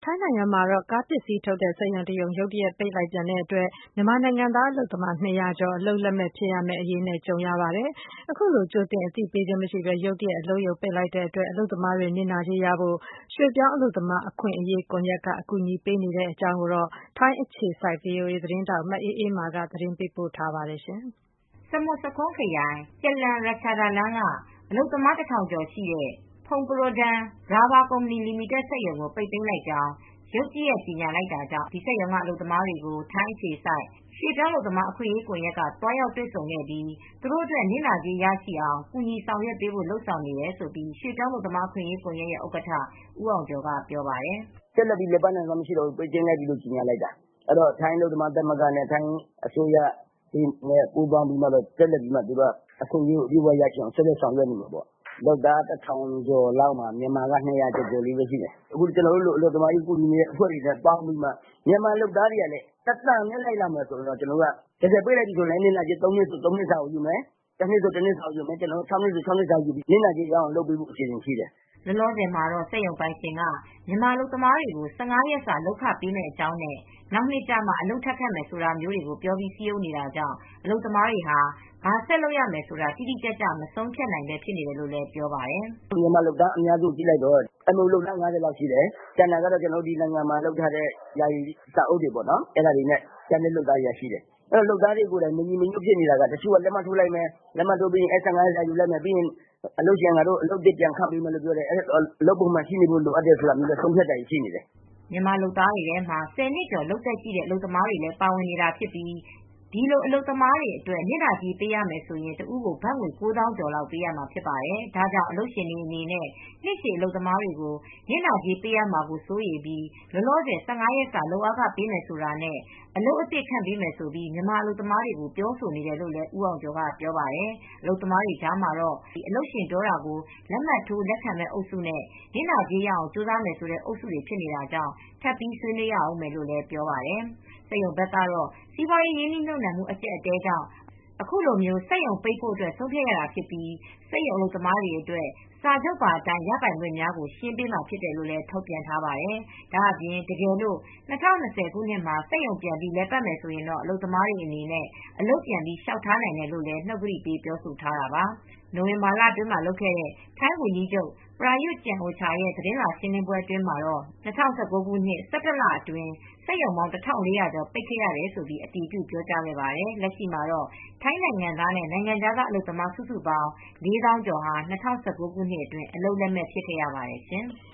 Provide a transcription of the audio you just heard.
ထိုင်းနိုင်ငံမှာကားပစ္စည်းထုတ်တဲ့စက်ရုံတရုံရုတ်တရက်ပိတ်လိုက်ပြန်တဲ့အတွက်မြန်မာနိုင်ငံသားအလုပ်သမား200ကျော်အလုပ်လက်မဲ့ဖြစ်ရမယ့်အရေးနဲ့ကြုံရပါတယ်။အခုလိုကြိုတင်အသိပေးခြင်းမရှိဘဲရုတ်တရက်အလုပ်ရုံပိတ်လိုက်တဲ့အတွက်အလုပ်သမားတွေနစ်နာကြေးရဖို့ရွှေ့ပြောင်းအလုပ်သမားအခွင့်အရေးကွန်ရက်ကအကူအညီပေးနေတဲ့အကြောင်းကိုထိုင်းအခြေစိုက် VOA သတင်းထောက်မအေးအေးမာကသတင်းပေးပို့ထားပါတယ်။စမွတ်ဆာခွန်းခရိုင် ကျလန်ရချာဒါလမ်းကအလုပ်သမား1000ကျော်ရှိတဲ့ ဖုန်ပရိုဒန်ရာဘာကုမ္ပဏီလီမီတက်စက်ရုံကိုပိတ်သိမ်းလိုက်ကြောင်းရုတ်တရက်ကြေညာလိုက်တာကြောင့်ဒီစက်ရုံကအလုပ်သမားတွေကိုထိုင်းအခြေစိုက်ရွှေ့ပြောင်းအလုပ်သမားအခွင့်အရေးကွန်ရက်ကသွားရောက်တွေ့ဆုံခဲ့ပြီးသူတို့အတွက်နစ်နာကြေးရရှိအောင်ကူညီဆောင်ရွက်ပေးဖို့လုပ်ဆောင်နေတယ်လို့ရွှေ့ပြောင်းအလုပ်သမားအခွင့်အရေးကွန်ရက်ရဲ့ဥက္ကဋ္ဌဦးအောင်ကျော်ကပြောပါတယ်။“ဆက်လက်ပြီးလည်ပတ်နိုင်စွမ်းမရှိတော့ဘူးပိတ်သိမ်းလိုက်ပြီလို့ကြေညာလိုက်တာ။အဲဒီတော့ထိုင်းအလုပ်သမားသမဂ္ဂနဲ့ထိုင်းအစိုးရနဲ့ပူးပေါင်းပြီးဆက်လက်ပြီးသူတို့အခွင့်အရေးကိုအပြည့်အဝရရှိအောင်ဆက်လက်ဆောင်ရွက်နေမယ်ပေါ့။လုပ်သား1000ကျော်လောက်မှာမြန်မာက200ကျော်ကျော်လေးပဲရှိတယ်။အခုကျနော်တို့လိုအလုပ်သမားရေးကူညီနေတဲ့အဖွဲ့တွေနဲ့ပေါင်းပြီးမှမြန်မာလုပ်သားတွေကလည်းတသံနဲ့လိုက်လာမယ်ဆိုတော့ကျနော်တို့ကတကယ်ပိတ်လိုက်ပြီဆိုရင်နစ်နာကြေး3နှစ်ဆို3နှစ်စာကိုယူမယ်။တနှစ်ဆိုတနှစ်စာကိုယူမယ်။ကျနော်တို့6နှစ်ဆို6နှစ်စာကိုယူပြီးနစ်နာကြေးရအောင်လုပ်ပေးဖို့အစီအစဉ်ရှိတယ်။ ”လောလောဆယ်မှာတော့စက်ရုံပိုင်ရှင်ကမြန်မာအလုပ်သမားတွေကို15ရက်စာလုပ်ခပေးမယ့်အကြောင်းနဲ့နောက်နှစ်ကျမှအလုပ်ထပ်ခန့်မယ်ဆိုတာမျိုးတွေကိုပြောပြီးစည်းရုံးနေတာကြောင့်အလုပ်သမားတွေဟာဘာဆက်လုပ်ရမယ်ဆိုတာတိတိကျကျမဆုံးဖြတ်နိုင်ပဲဖြစ်နေတယ်လို့လည်းပြောပါတယ်။“မြန်မာလုပ်သားအများစုကိုကြည့်လိုက်တော့MOUလုပ်သား50လောက်ရှိတယ်။ကျန်တာကတော့ကျနော်တို့ဒီနိုင်ငံမှာလုပ်ထားတဲ့ယာယီစာအုပ်တွေပေါ့နော်။အဲဒါတွေနဲ့ကျန်တဲ့လုပ်သားတွေကရှိတယ်။အဲဒီလုပ်သားတွေကိုယ်တိုင်မညီမညွတ်ဖြစ်နေတာကတချို့ကလက်မှတ်ထိုးလိုက်မယ်လက်မှတ်ထိုးပြီးရင်15ရက်စာယူလိုက်မယ်ပြီးရင်အလုပ်ရှင်ကတော့အလုပ်သစ်ပြန်ခန့်ပေးမယ်လို့ပြောတယ်။အလုပ်ပုံမှန်ရှိနေဖို့လိုအပ်တယ်ဆိုတာမျိုးလည်းဆုံးဖြတ်တာရှိနေတယ်။ ”မြန်မာလုပ်သားတွေထဲမှာ10နှစ်ကျော်လုပ်သက်ရှိတဲ့အလုပ်သမားတွေလည်းပါဝင်နေတာဖြစ်ပြီးဒီလိုအလုပ်သမားတွေအတွက်နစ်နာကြေးပေးရမယ်ဆိုရင်တဦးကိုဘတ်ငွေ9000ကျော်လောက်ပေးရမှာဖြစ်ပါတယ်။ဒါကြောင့်အလုပ်ရှင်တွေအနေနဲ့နှစ်ရှည်အလုပ်သမားတွေကိုနစ်နာကြေးပေးရမှာကိုစိုးရိမ်ပြီးလောလောဆယ်15ရက်စာလုပ်အားခပေးမယ်ဆိုတာနဲ့အလုပ်အသစ်ခန့်ပေးမယ်ဆိုပြီးမြန်မာအလုပ်သမားတွေကိုပြောဆိုနေတယ်လို့လည်းဦးအောင်ကျော်ကပြောပါတယ်။အလုပ်သမားတွေကြားမှာတော့အလုပ်ရှင်ပြောတာကိုလက်မှတ်ထိုးလက်ခံမယ့်အုပ်စုနဲ့နစ်နာကြေးရအောင်ကြိုးစားမယ်ဆိုတဲ့အုပ်စုတွေဖြစ်နေတာကြောင့်ထပ်ပြီးဆွေးနွေးရဦးမယ်လို့လည်းပြောပါတယ်။စက်ရုံဘက်ကတော့စီးပွားရေးရင်းနှီးမြှုပ်နှံမှုအကျပ်အတည်းကြောင့်အခုလိုစက်ရုံပိတ်ဖို့ဆုံးဖြတ်ရတာဖြစ်ပြီးစက်ရုံအလုပ်သမားတွေအတွက်စာချုပ်ပါအတိုင်းရပိုင်ခွင့်များကိုရှင်းပေးမှာဖြစ်တယ်လို့လည်းထုတ်ပြန်ထားပါတယ်။ဒါအပြင်တကယ်လို့2020ခုနှစ်မှာစက်ရုံပြန်ပြီးလည်ပတ်မယ်ဆိုရင်တော့အလုပ်သမားတွေအနေနဲ့အလုပ်ပြန်ပြီးလျှောက်ထားနိုင်တယ်လို့လည်းနှုတ်ကတိပေးပြောဆိုထားတာပါ။နိုဝင်ဘာလအတွင်းမှာလုပ်ခဲ့တဲ့ထိုင်းဝန်ကြီးချုပ်ပရာယွတ်ကျန်အိုချာရဲ့သတင်းစာရှင်းလင်းပွဲအတွင်းမှာတော့2019ခုနှစ်17လအတွင်းစက်ရုံပေါင်း1400ကျော်ပိတ်ခဲ့ရတယ်လို့အတည်ပြုပြောကြားခဲ့ပါတယ်။လက်ရှိမှာတော့ထိုင်းနိုင်ငံသားနဲ့နိုင်ငံခြားသားအလုပ်သမားစုစုပေါင်း4000ကျော်ဟာ2019ခုနှစ်အတွင်းအလုပ်လက်မဲ့ဖြစ်ခဲ့ရပါတယ်ရှင်။